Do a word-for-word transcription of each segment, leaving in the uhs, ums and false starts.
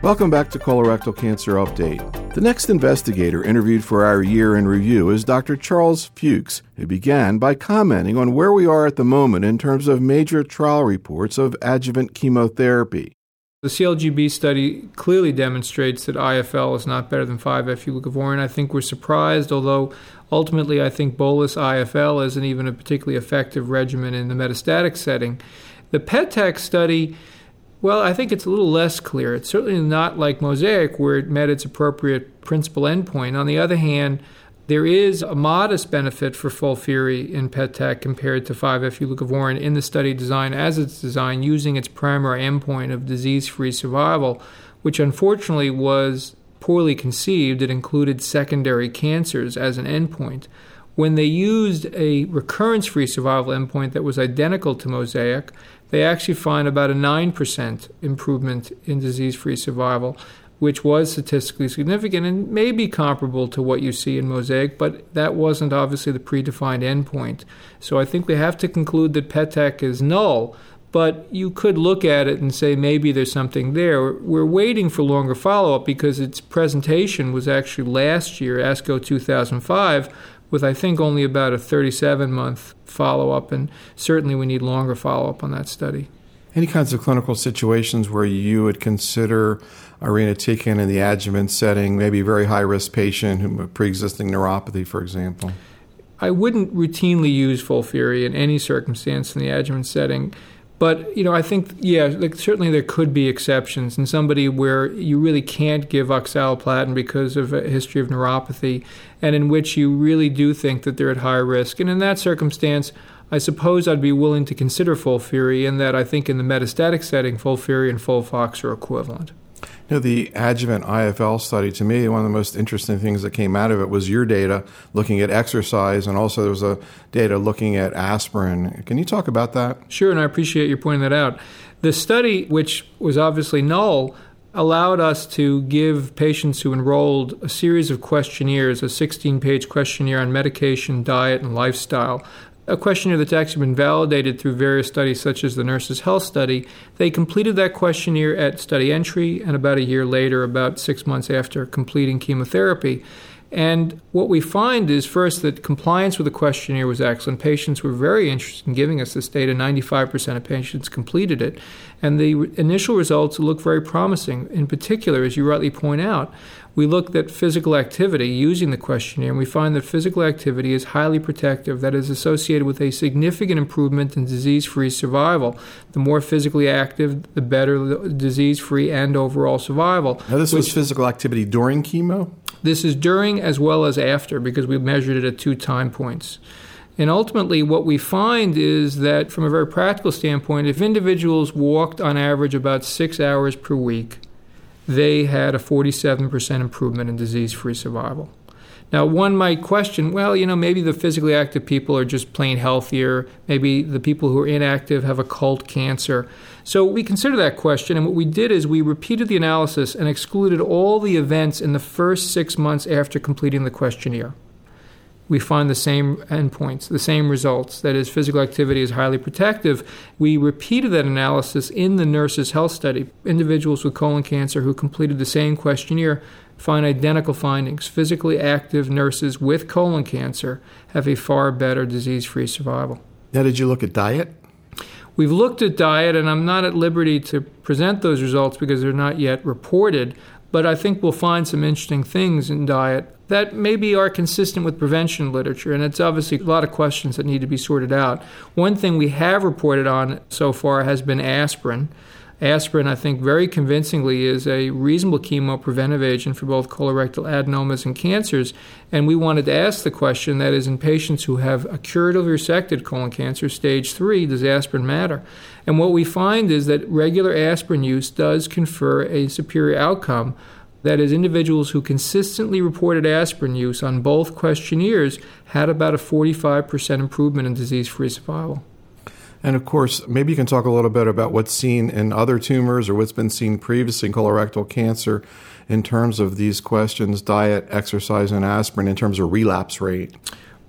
Welcome back to Colorectal Cancer Update. The next investigator interviewed for our year in review is Doctor Charles Fuchs, who began by commenting on where we are at the moment in terms of major trial reports of adjuvant chemotherapy. The C L G B study clearly demonstrates that I F L is not better than five F U leucovorin. I think we're surprised, although ultimately I think bolus I F L isn't even a particularly effective regimen in the metastatic setting. The PETAC study, well, I think it's a little less clear. It's certainly not like MOSAIC, where it met its appropriate principal endpoint. On the other hand, there is a modest benefit for FOLFIRI in PETAC compared to five F U leucovorin in the study design as it's designed, using its primary endpoint of disease-free survival, which unfortunately was poorly conceived. It included secondary cancers as an endpoint. When they used a recurrence-free survival endpoint that was identical to MOSAIC, they actually find about a nine percent improvement in disease-free survival, which was statistically significant and may be comparable to what you see in MOSAIC, but that wasn't obviously the predefined endpoint. So I think we have to conclude that PETAC is null, but you could look at it and say maybe there's something there. We're waiting for longer follow-up because its presentation was actually last year, ASCO two thousand five, with I think only about a thirty-seven month follow-up, and certainly we need longer follow-up on that study. Any kinds of clinical situations where you would consider irinotecan in the adjuvant setting, maybe a very high-risk patient who has pre-existing neuropathy, for example? I wouldn't routinely use FOLFIRI in any circumstance in the adjuvant setting. But, you know, I think, yeah, like, certainly there could be exceptions in somebody where you really can't give oxaliplatin because of a history of neuropathy, and in which you really do think that they're at high risk. And in that circumstance, I suppose I'd be willing to consider FOLFIRI, in that I think in the metastatic setting, FOLFIRI and FOLFOX are equivalent. You know, the adjuvant I F L study, to me, one of the most interesting things that came out of it was your data looking at exercise, and also there was a data looking at aspirin. Can you talk about that? Sure, and I appreciate you pointing that out. The study, which was obviously null, allowed us to give patients who enrolled a series of questionnaires, a sixteen-page questionnaire on medication, diet, and lifestyle, a questionnaire that's actually been validated through various studies such as the Nurses' Health Study. They completed that questionnaire at study entry and about a year later, about six months after completing chemotherapy. And what we find is, first, that compliance with the questionnaire was excellent. Patients were very interested in giving us this data. ninety-five percent of patients completed it. And the re- initial results look very promising. In particular, as you rightly point out, we looked at physical activity using the questionnaire, and we find that physical activity is highly protective. That is associated with a significant improvement in disease-free survival. The more physically active, the better the disease-free and overall survival. Now, this which, was physical activity during chemo? This is during as well as after, because we measured it at two time points. And ultimately, what we find is that from a very practical standpoint, if individuals walked on average about six hours per week, they had a forty-seven percent improvement in disease-free survival. Now, one might question, well, you know, maybe the physically active people are just plain healthier. Maybe the people who are inactive have occult cancer. So we consider that question, and what we did is we repeated the analysis and excluded all the events in the first six months after completing the questionnaire. We find the same endpoints, the same results. That is, physical activity is highly protective. We repeated that analysis in the Nurses' Health Study. Individuals with colon cancer who completed the same questionnaire find identical findings. Physically active nurses with colon cancer have a far better disease-free survival. Now, did you look at diet? We've looked at diet, and I'm not at liberty to present those results because they're not yet reported, but I think we'll find some interesting things in diet that maybe are consistent with prevention literature, and it's obviously a lot of questions that need to be sorted out. One thing we have reported on so far has been aspirin. Aspirin, I think, very convincingly is a reasonable chemopreventive agent for both colorectal adenomas and cancers, and we wanted to ask the question, that is, in patients who have a curatively resected colon cancer, stage three, does aspirin matter? And what we find is that regular aspirin use does confer a superior outcome. That is, individuals who consistently reported aspirin use on both questionnaires had about a forty-five percent improvement in disease-free survival. And of course, maybe you can talk a little bit about what's seen in other tumors or what's been seen previously in colorectal cancer in terms of these questions, diet, exercise, and aspirin, in terms of relapse rate.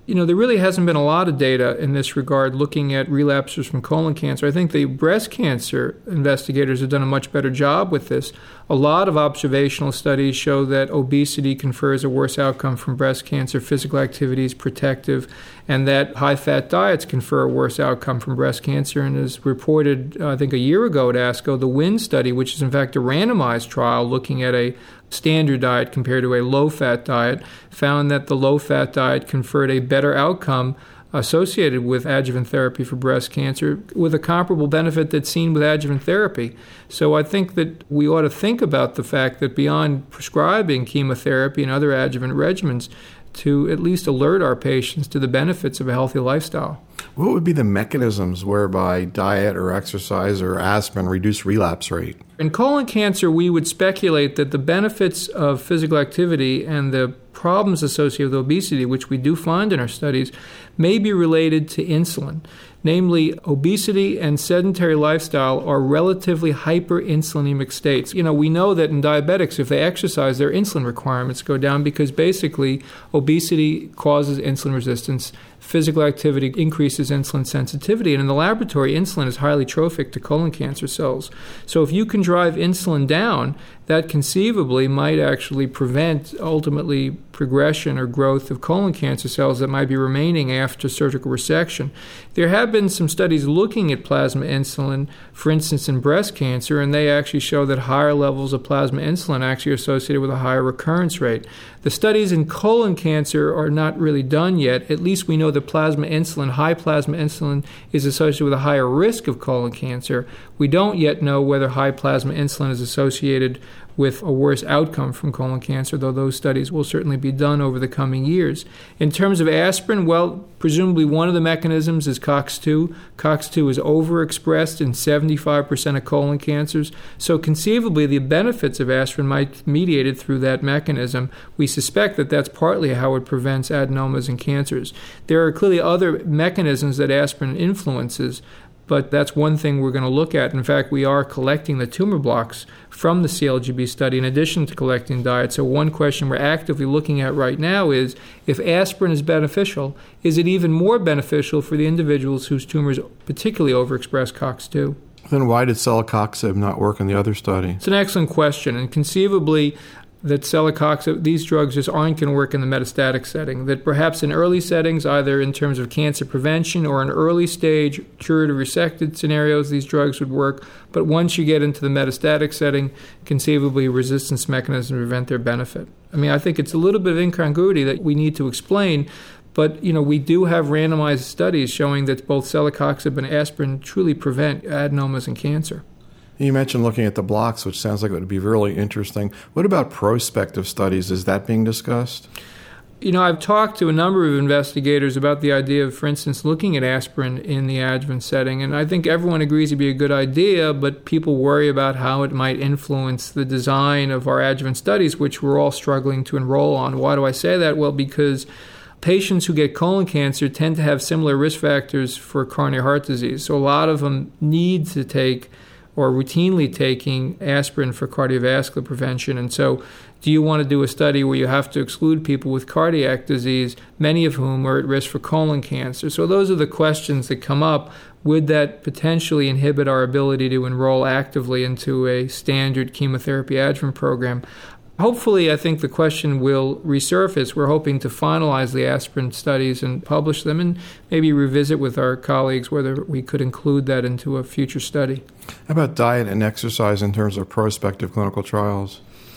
You know, there really hasn't been a lot of data in this regard looking at relapsers from colon cancer. I think the breast cancer investigators have done a much better job with this. A lot of observational studies show that obesity confers a worse outcome from breast cancer, physical activity is protective, and that high-fat diets confer a worse outcome from breast cancer. And as reported, I think, a year ago at ASCO, the WIN study, which is in fact a randomized trial looking at a standard diet compared to a low-fat diet, found that the low-fat diet conferred a better outcome associated with adjuvant therapy for breast cancer with a comparable benefit that's seen with adjuvant therapy. So I think that we ought to think about the fact that beyond prescribing chemotherapy and other adjuvant regimens, to at least alert our patients to the benefits of a healthy lifestyle. What would be the mechanisms whereby diet or exercise or aspirin reduce relapse rate? In colon cancer, we would speculate that the benefits of physical activity and the problems associated with obesity, which we do find in our studies, may be related to insulin. Namely, obesity and sedentary lifestyle are relatively hyperinsulinemic states. You know, we know that in diabetics, if they exercise, their insulin requirements go down because basically obesity causes insulin resistance. Physical activity increases insulin sensitivity, and in the laboratory, insulin is highly trophic to colon cancer cells. So if you can drive insulin down, that conceivably might actually prevent ultimately progression or growth of colon cancer cells that might be remaining after surgical resection. There have been some studies looking at plasma insulin, for instance, in breast cancer, and they actually show that higher levels of plasma insulin actually are associated with a higher recurrence rate. The studies in colon cancer are not really done yet. At least we know that plasma insulin, high plasma insulin, is associated with a higher risk of colon cancer. We don't yet know whether high plasma insulin is associated with a worse outcome from colon cancer, though those studies will certainly be done over the coming years. In terms of aspirin, well, presumably one of the mechanisms is COX two. COX two is overexpressed in seventy-five percent of colon cancers, so conceivably the benefits of aspirin might be mediated through that mechanism. We suspect that that's partly how it prevents adenomas and cancers. There are clearly other mechanisms that aspirin influences, but that's one thing we're going to look at. In fact, we are collecting the tumor blocks from the C L G B study in addition to collecting diet. So one question we're actively looking at right now is, if aspirin is beneficial, is it even more beneficial for the individuals whose tumors particularly overexpress COX two? Then why did celecoxib not work in the other study? It's an excellent question, and conceivably that celecoxib, these drugs just aren't going to work in the metastatic setting, that perhaps in early settings, either in terms of cancer prevention or in early stage curative resected scenarios, these drugs would work. But once you get into the metastatic setting, conceivably resistance mechanisms prevent their benefit. I mean, I think it's a little bit of incongruity that we need to explain, but, you know, we do have randomized studies showing that both celecoxib and aspirin truly prevent adenomas and cancer. You mentioned looking at the blocks, which sounds like it would be really interesting. What about prospective studies? Is that being discussed? You know, I've talked to a number of investigators about the idea of, for instance, looking at aspirin in the adjuvant setting, and I think everyone agrees it'd be a good idea, but people worry about how it might influence the design of our adjuvant studies, which we're all struggling to enroll on. Why do I say that? Well, because patients who get colon cancer tend to have similar risk factors for coronary heart disease, so a lot of them need to take or routinely taking aspirin for cardiovascular prevention. And so do you want to do a study where you have to exclude people with cardiac disease, many of whom are at risk for colon cancer? So those are the questions that come up. Would that potentially inhibit our ability to enroll actively into a standard chemotherapy adjuvant program? Hopefully, I think the question will resurface. We're hoping to finalize the aspirin studies and publish them and maybe revisit with our colleagues whether we could include that into a future study. How about diet and exercise in terms of prospective clinical trials?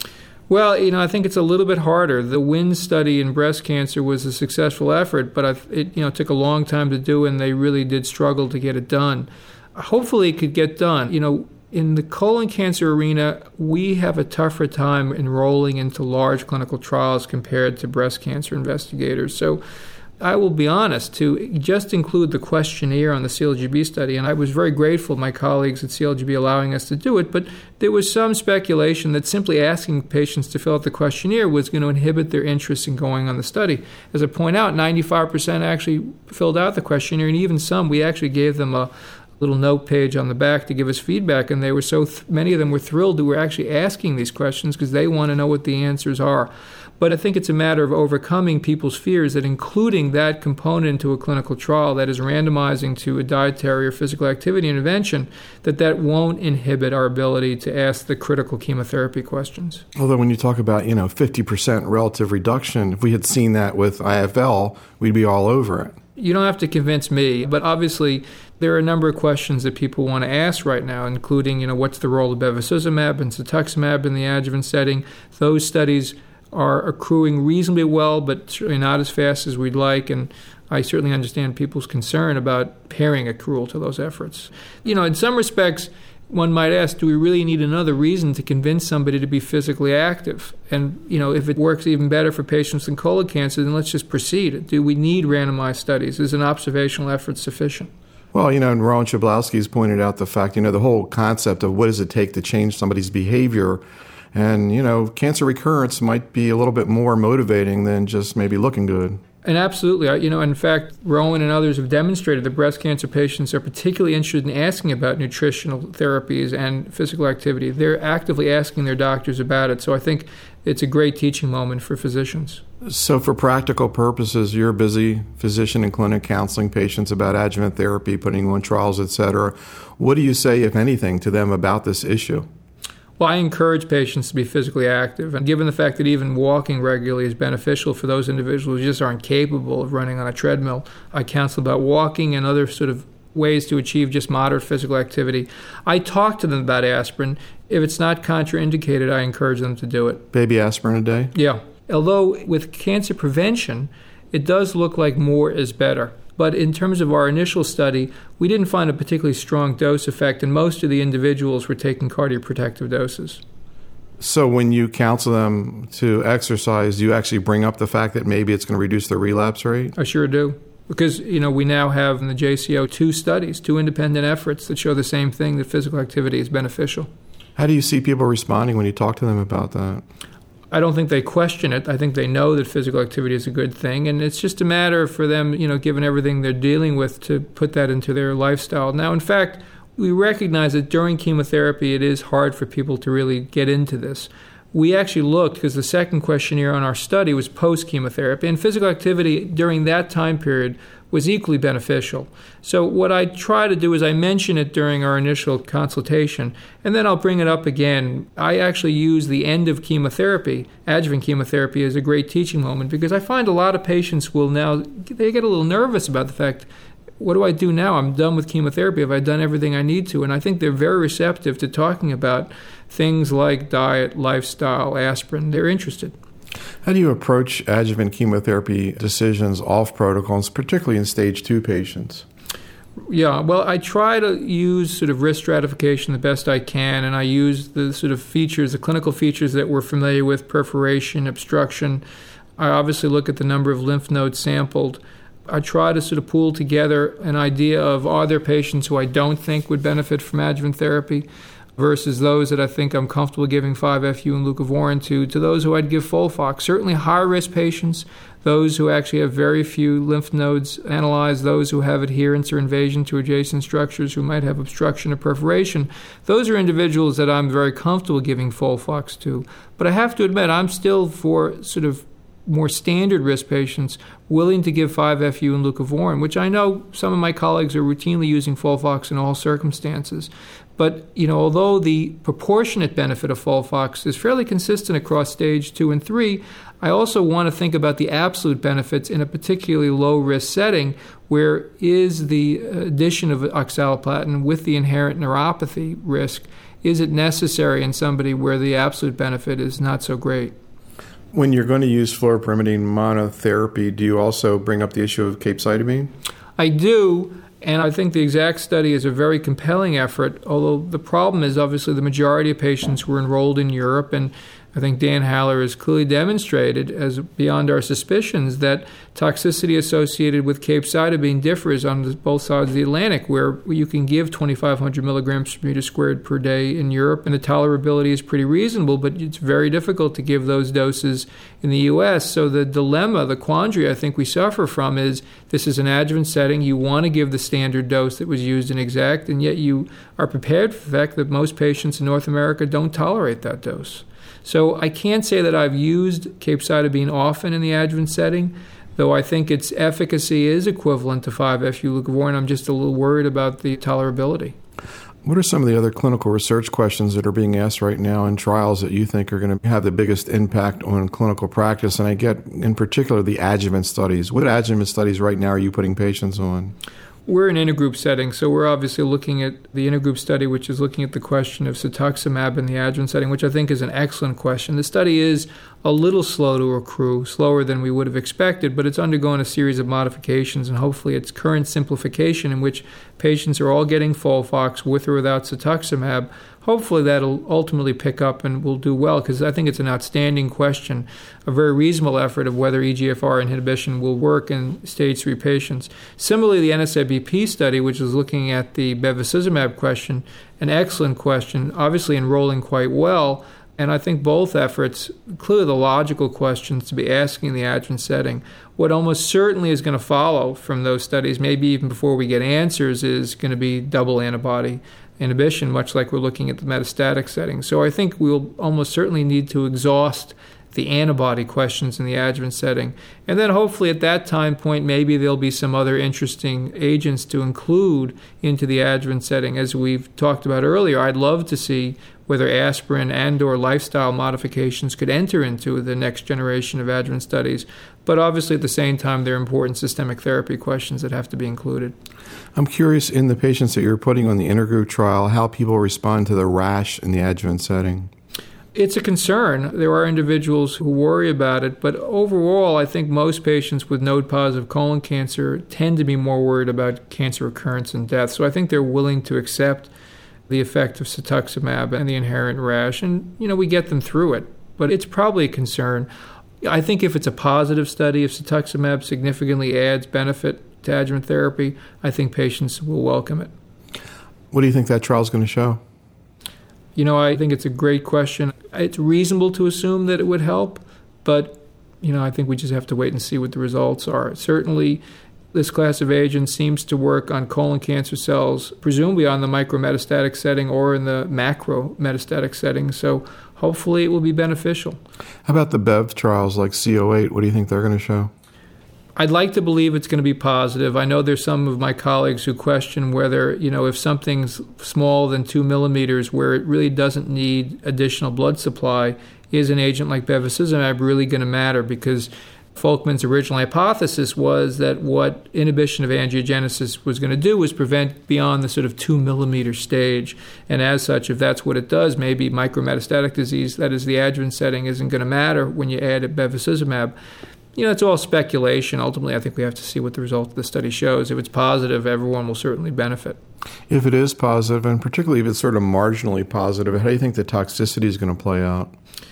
Well, you know, I think it's a little bit harder. The WIN study in breast cancer was a successful effort, but it, you know, took a long time to do, and they really did struggle to get it done. Hopefully, it could get done. You know, in the colon cancer arena, we have a tougher time enrolling into large clinical trials compared to breast cancer investigators. So I will be honest, to just include the questionnaire on the C L G B study, and I was very grateful to my colleagues at C L G B allowing us to do it, but there was some speculation that simply asking patients to fill out the questionnaire was going to inhibit their interest in going on the study. As I point out, ninety-five percent actually filled out the questionnaire, and even some, we actually gave them a little note page on the back to give us feedback, and they were so th- many of them were thrilled that we're actually asking these questions because they want to know what the answers are. But I think it's a matter of overcoming people's fears that including that component into a clinical trial that is randomizing to a dietary or physical activity intervention, that that won't inhibit our ability to ask the critical chemotherapy questions. Although when you talk about, you know, fifty percent relative reduction, if we had seen that with I F L, we'd be all over it. You don't have to convince me, but obviously there are a number of questions that people want to ask right now, including, you know, what's the role of bevacizumab and cetuximab in the adjuvant setting. Those studies are accruing reasonably well, but certainly not as fast as we'd like, and I certainly understand people's concern about pairing accrual to those efforts. You know, in some respects, one might ask, do we really need another reason to convince somebody to be physically active? And, you know, if it works even better for patients with colon cancer, then let's just proceed. Do we need randomized studies? Is an observational effort sufficient? Well, you know, and Rowan Chablowski's pointed out the fact, you know, the whole concept of what does it take to change somebody's behavior. And, you know, cancer recurrence might be a little bit more motivating than just maybe looking good. And absolutely. You know, in fact, Rowan and others have demonstrated that breast cancer patients are particularly interested in asking about nutritional therapies and physical activity. They're actively asking their doctors about it. So I think it's a great teaching moment for physicians. So for practical purposes, you're a busy physician in clinic counseling patients about adjuvant therapy, putting them on trials, et cetera. What do you say, if anything, to them about this issue? Well, I encourage patients to be physically active, and given the fact that even walking regularly is beneficial for those individuals who just aren't capable of running on a treadmill, I counsel about walking and other sort of ways to achieve just moderate physical activity. I talk to them about aspirin. If it's not contraindicated, I encourage them to do it. Baby aspirin a day? Yeah. Although with cancer prevention, it does look like more is better. But in terms of our initial study, we didn't find a particularly strong dose effect, and most of the individuals were taking cardioprotective doses. So when you counsel them to exercise, do you actually bring up the fact that maybe it's going to reduce their relapse rate? I sure do. Because, you know, we now have in the J C O two studies, two independent efforts that show the same thing, that physical activity is beneficial. How do you see people responding when you talk to them about that? I don't think they question it. I think they know that physical activity is a good thing, and it's just a matter for them, you know, given everything they're dealing with, to put that into their lifestyle. Now, in fact, we recognize that during chemotherapy, it is hard for people to really get into this. We actually looked, because the second questionnaire on our study was post-chemotherapy, and physical activity during that time period was equally beneficial. So what I try to do is I mention it during our initial consultation, and then I'll bring it up again. I actually use the end of chemotherapy, adjuvant chemotherapy, as a great teaching moment, because I find a lot of patients will now, they get a little nervous about the fact, what do I do now? I'm done with chemotherapy. Have I done everything I need to? And I think they're very receptive to talking about things like diet, lifestyle, aspirin. They're interested. How do you approach adjuvant chemotherapy decisions off protocols, particularly in stage two patients? Yeah, well, I try to use sort of risk stratification the best I can, and I use the sort of features, the clinical features that we're familiar with, perforation, obstruction. I obviously look at the number of lymph nodes sampled. I try to sort of pool together an idea of, are there patients who I don't think would benefit from adjuvant therapy versus those that I think I'm comfortable giving five F U and leucovorin to, to those who I'd give Folfox. Certainly high-risk patients, those who actually have very few lymph nodes analyzed, those who have adherence or invasion to adjacent structures, who might have obstruction or perforation. Those are individuals that I'm very comfortable giving Folfox to. But I have to admit, I'm still, for sort of more standard risk patients, willing to give five F U and leucovorin, which I know some of my colleagues are routinely using Folfox in all circumstances. But, you know, although the proportionate benefit of Folfox is fairly consistent across stage two and three, I also want to think about the absolute benefits in a particularly low-risk setting, where is the addition of oxaliplatin with the inherent neuropathy risk, is it necessary in somebody where the absolute benefit is not so great? When you're going to use fluoropyrimidine monotherapy, do you also bring up the issue of capecitabine? I do. And I think the EXACT study is a very compelling effort, although the problem is obviously the majority of patients were enrolled in Europe, and I think Dan Haller has clearly demonstrated, as beyond our suspicions, that toxicity associated with capecitabine differs on both sides of the Atlantic, where you can give twenty-five hundred milligrams per meter squared per day in Europe, and the tolerability is pretty reasonable, but it's very difficult to give those doses in the U S. So the dilemma, the quandary I think we suffer from is this is an adjuvant setting. You want to give the standard dose that was used in EXACT, and yet you are prepared for the fact that most patients in North America don't tolerate that dose. So I can't say that I've used capecitabine often in the adjuvant setting, though I think its efficacy is equivalent to five F U leucovorin. I'm just a little worried about the tolerability. What are some of the other clinical research questions that are being asked right now in trials that you think are going to have the biggest impact on clinical practice? And I get, in particular, the adjuvant studies. What adjuvant studies right now are you putting patients on? We're an intergroup setting, so we're obviously looking at the intergroup study, which is looking at the question of cetuximab in the adjuvant setting, which I think is an excellent question. The study is a little slow to accrue, slower than we would have expected, but it's undergone a series of modifications, and hopefully its current simplification, in which patients are all getting FOLFOX with or without cetuximab, hopefully that'll ultimately pick up and will do well, because I think it's an outstanding question, a very reasonable effort of whether E G F R inhibition will work in stage three patients. Similarly, the N S I B P study, which is looking at the bevacizumab question, an excellent question, obviously enrolling quite well, and I think both efforts, clearly the logical questions to be asking in the adjuvant setting. What almost certainly is going to follow from those studies, maybe even before we get answers, is going to be double antibody inhibition, much like we're looking at the metastatic setting. So I think we'll almost certainly need to exhaust the antibody questions in the adjuvant setting. And then hopefully at that time point, maybe there'll be some other interesting agents to include into the adjuvant setting. As we've talked about earlier, I'd love to see whether aspirin and or lifestyle modifications could enter into the next generation of adjuvant studies. But obviously at the same time, there are important systemic therapy questions that have to be included. I'm curious, in the patients that you're putting on the intergroup trial, how people respond to the rash in the adjuvant setting. It's a concern. There are individuals who worry about it, but overall, I think most patients with node-positive colon cancer tend to be more worried about cancer recurrence and death. So I think they're willing to accept the effect of cetuximab and the inherent rash, and you know we get them through it. But it's probably a concern. I think if it's a positive study, if cetuximab significantly adds benefit to adjuvant therapy, I think patients will welcome it. What do you think that trial is going to show? You know, I think it's a great question. It's reasonable to assume that it would help, but, you know, I think we just have to wait and see what the results are. Certainly, this class of agents seems to work on colon cancer cells, presumably on the micrometastatic setting or in the macrometastatic setting, so hopefully it will be beneficial. How about the Bev trials like C oh eight? What do you think they're going to show? I'd like to believe it's going to be positive. I know there's some of my colleagues who question whether, you know, if something's smaller than two millimeters where it really doesn't need additional blood supply, is an agent like bevacizumab really going to matter? Because Folkman's original hypothesis was that what inhibition of angiogenesis was going to do was prevent beyond the sort of two millimeter stage. And as such, if that's what it does, maybe micrometastatic disease, that is the adjuvant setting, isn't going to matter when you add bevacizumab. You know, it's all speculation. Ultimately, I think we have to see what the result of the study shows. If it's positive, everyone will certainly benefit. If it is positive, and particularly if it's sort of marginally positive, how do you think the toxicity is going to play out?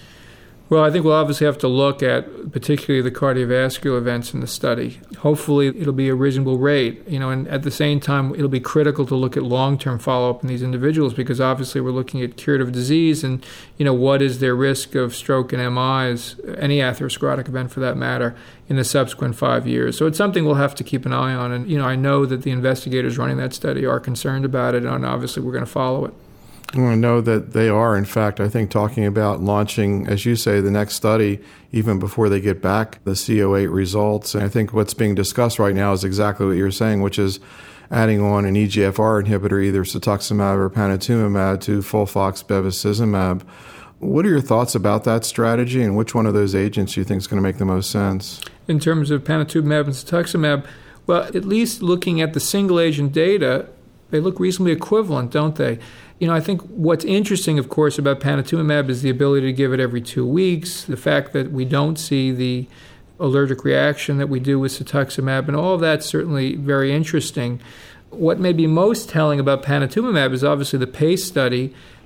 Well, I think we'll obviously have to look at particularly the cardiovascular events in the study. Hopefully, it'll be a reasonable rate, you know, and at the same time, it'll be critical to look at long-term follow-up in these individuals because obviously we're looking at curative disease and, you know, what is their risk of stroke and M Is, any atherosclerotic event for that matter, in the subsequent five years. So it's something we'll have to keep an eye on. And, you know, I know that the investigators running that study are concerned about it, and obviously we're going to follow it. I want to know that they are, in fact, I think, talking about launching, as you say, the next study even before they get back the C oh eight results. And I think what's being discussed right now is exactly what you're saying, which is adding on an E G F R inhibitor, either cetuximab or panitumumab, to FOLFOX bevacizumab. What are your thoughts about that strategy, and which one of those agents you think is going to make the most sense? In terms of panitumumab and cetuximab, well, at least looking at the single-agent data, they look reasonably equivalent, don't they? You know, I think what's interesting, of course, about panitumumab is the ability to give it every two weeks, the fact that we don't see the allergic reaction that we do with cetuximab, and all of that's certainly very interesting. What may be most telling about panitumumab is obviously the PACE study,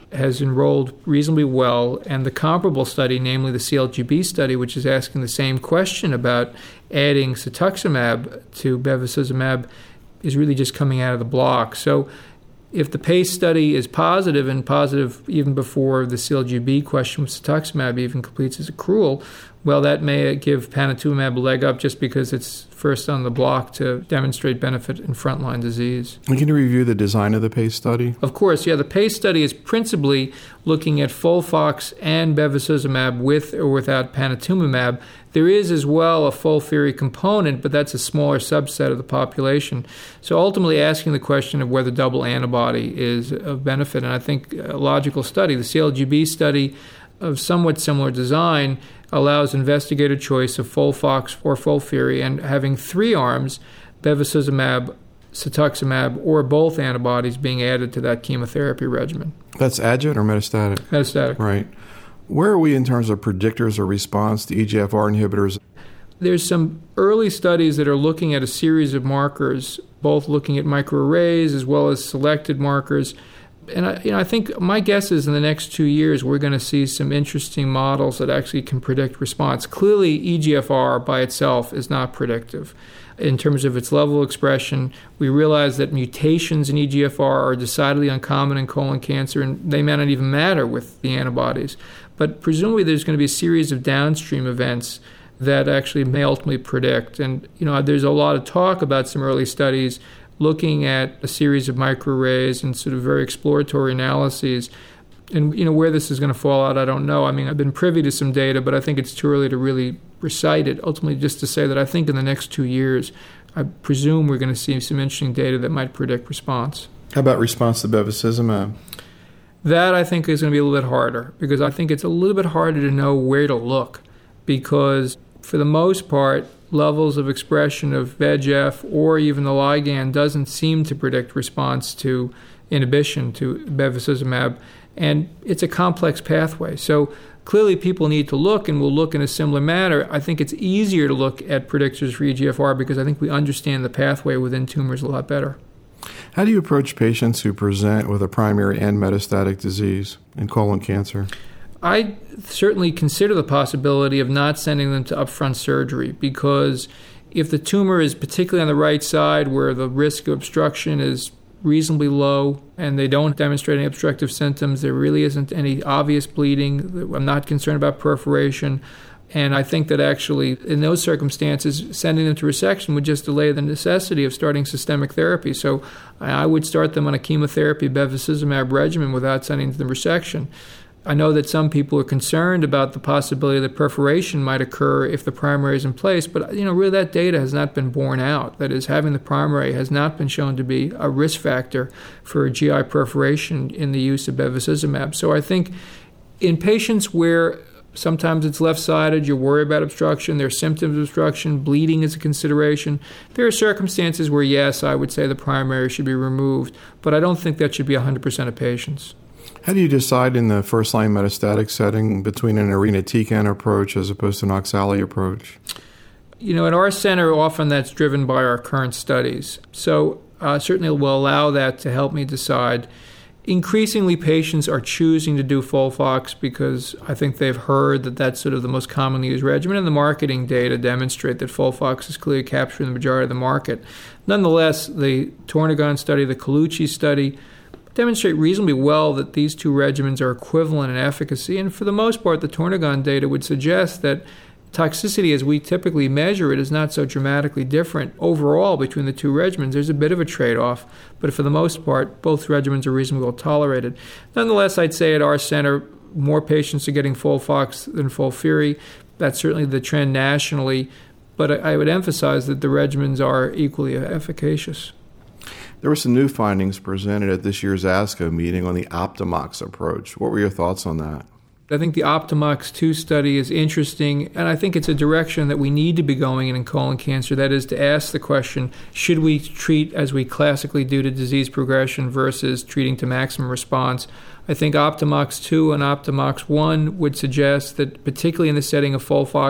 has enrolled reasonably well, and the comparable study, namely the C L G B study, which is asking the same question about adding cetuximab to bevacizumab, is really just coming out of the block. So if the PACE study is positive, and positive even before the C L G B question with cetuximab even completes its accrual, well, that may give panitumumab a leg up just because it's first on the block to demonstrate benefit in frontline disease. Can you review the design of the PACE study? Of course, yeah. The PACE study is principally looking at FOLFOX and bevacizumab with or without panitumumab. There is as well a FOLFIRI component, but that's a smaller subset of the population. So ultimately asking the question of whether double antibody is of benefit, and I think a logical study. The C L G B study of somewhat similar design allows investigator choice of FOLFOX or FOLFIRI, and having three arms, bevacizumab, cetuximab, or both antibodies being added to that chemotherapy regimen. That's adjuvant or metastatic? Metastatic. Right. Where are we in terms of predictors or response to E G F R inhibitors? There's some early studies that are looking at a series of markers, both looking at microarrays as well as selected markers. And I, you know, I think my guess is in the next two years we're going to see some interesting models that actually can predict response. Clearly, E G F R by itself is not predictive. In terms of its level of expression, we realize that mutations in E G F R are decidedly uncommon in colon cancer, and they may not even matter with the antibodies. But presumably there's going to be a series of downstream events that actually may ultimately predict. And, you know, there's a lot of talk about some early studies looking at a series of microarrays and sort of very exploratory analyses. And, you know, where this is going to fall out, I don't know. I mean, I've been privy to some data, but I think it's too early to really recite it. Ultimately, just to say that I think in the next two years, I presume we're going to see some interesting data that might predict response. How about response to bevacizumab? That, I think, is going to be a little bit harder, because I think it's a little bit harder to know where to look, because for the most part, levels of expression of V E G F or even the ligand doesn't seem to predict response to inhibition to bevacizumab, and it's a complex pathway. So clearly people need to look, and will look in a similar manner. I think it's easier to look at predictors for E G F R because I think we understand the pathway within tumors a lot better. How do you approach patients who present with a primary and metastatic disease in colon cancer? I certainly consider the possibility of not sending them to upfront surgery, because if the tumor is particularly on the right side where the risk of obstruction is reasonably low and they don't demonstrate any obstructive symptoms, there really isn't any obvious bleeding, I'm not concerned about perforation, and I think that actually in those circumstances sending them to resection would just delay the necessity of starting systemic therapy. So I would start them on a chemotherapy bevacizumab regimen without sending them to resection. I know that some people are concerned about the possibility that perforation might occur if the primary is in place, but you know, really that data has not been borne out. That is, having the primary has not been shown to be a risk factor for G I perforation in the use of bevacizumab. So I think in patients where sometimes it's left-sided, you worry about obstruction, there are symptoms of obstruction, bleeding is a consideration. There are circumstances where, yes, I would say the primary should be removed, but I don't think that should be one hundred percent of patients. How do you decide in the first-line metastatic setting between an irinotecan approach as opposed to an oxali approach? You know, at our center, often that's driven by our current studies. So uh, certainly we'll allow that to help me decide. Increasingly, patients are choosing to do FOLFOX because I think they've heard that that's sort of the most commonly used regimen, and the marketing data demonstrate that FOLFOX is clearly capturing the majority of the market. Nonetheless, the Tornagon study, the Colucci study, demonstrate reasonably well that these two regimens are equivalent in efficacy, and for the most part, the Tornagon data would suggest that toxicity as we typically measure it is not so dramatically different overall between the two regimens. There's a bit of a trade-off, but for the most part, both regimens are reasonably well tolerated. Nonetheless, I'd say at our center, more patients are getting FOLFOX than FOLFIRI. That's certainly the trend nationally, but I would emphasize that the regimens are equally efficacious. There were some new findings presented at this year's ASCO meeting on the Optimox approach. What were your thoughts on that? I think the Optimox two study is interesting, and I think it's a direction that we need to be going in in colon cancer. That is to ask the question, should we treat as we classically do to disease progression versus treating to maximum response? I think Optimox two and Optimox one would suggest that, particularly in the setting of FOLFOX,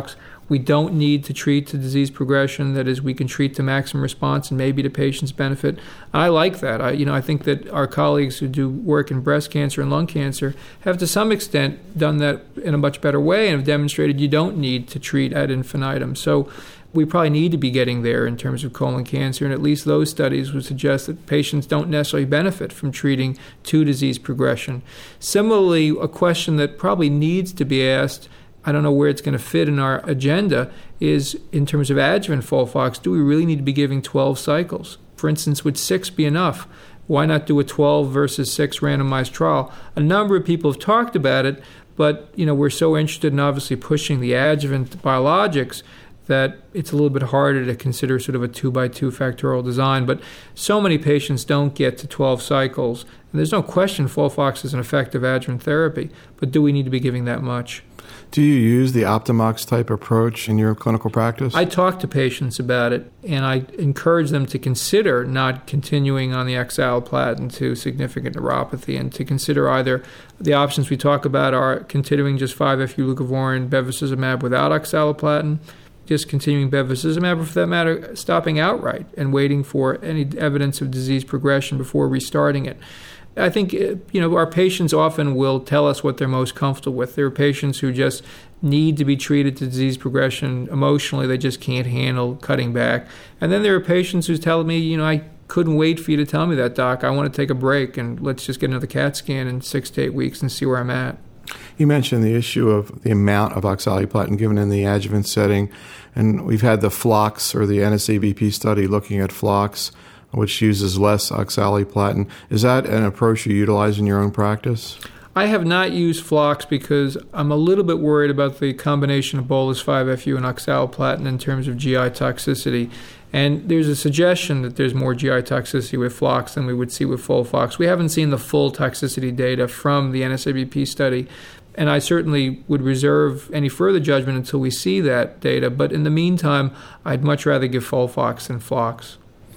we don't need to treat to disease progression. That is, we can treat to maximum response and maybe to patient's benefit. I like that. I, you know, I think that our colleagues who do work in breast cancer and lung cancer have to some extent done that in a much better way and have demonstrated you don't need to treat ad infinitum. So we probably need to be getting there in terms of colon cancer, and at least those studies would suggest that patients don't necessarily benefit from treating to disease progression. Similarly, a question that probably needs to be asked, I don't know where it's going to fit in our agenda, is in terms of adjuvant FOLFOX, do we really need to be giving twelve cycles? For instance, would six be enough? Why not do a twelve versus six randomized trial? A number of people have talked about it, but you know we're so interested in obviously pushing the adjuvant biologics that it's a little bit harder to consider sort of a two by two factorial design. But so many patients don't get to twelve cycles. And there's no question FOLFOX is an effective adjuvant therapy, but do we need to be giving that much? Do you use the Optimox type approach in your clinical practice? I talk to patients about it, and I encourage them to consider not continuing on the oxaliplatin to significant neuropathy, and to consider either the options we talk about are continuing just five F U leucovorin bevacizumab without oxaliplatin, just continuing bevacizumab, or for that matter, stopping outright and waiting for any evidence of disease progression before restarting it. I think, you know, our patients often will tell us what they're most comfortable with. There are patients who just need to be treated to disease progression emotionally. They just can't handle cutting back. And then there are patients who tell me, you know, I couldn't wait for you to tell me that, doc. I want to take a break and let's just get another CAT scan in six to eight weeks and see where I'm at. You mentioned the issue of the amount of oxaliplatin given in the adjuvant setting, and we've had the FLOX or the N S A B P study looking at FLOX, which uses less oxaliplatin. Is that an approach you utilize in your own practice? I have not used FLOX because I'm a little bit worried about the combination of bolus five F U and oxaliplatin in terms of G I toxicity. And there's a suggestion that there's more G I toxicity with FLOX than we would see with FOLFOX. We haven't seen the full toxicity data from the N S A B P study, and I certainly would reserve any further judgment until we see that data. But in the meantime, I'd much rather give FOLFOX than FLOX.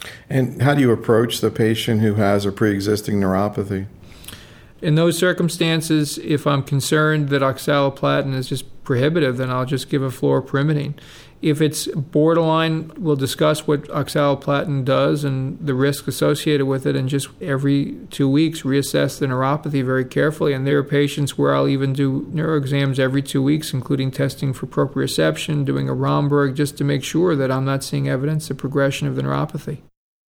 And how do you approach the patient who has a pre-existing neuropathy? In those circumstances, if I'm concerned that oxaliplatin is just prohibitive, then I'll just give a fluoropyrimidine. If it's borderline, we'll discuss what oxaliplatin does and the risk associated with it, and just every two weeks reassess the neuropathy very carefully. And there are patients where I'll even do neuroexams every two weeks, including testing for proprioception, doing a Romberg, just to make sure that I'm not seeing evidence of progression of the neuropathy.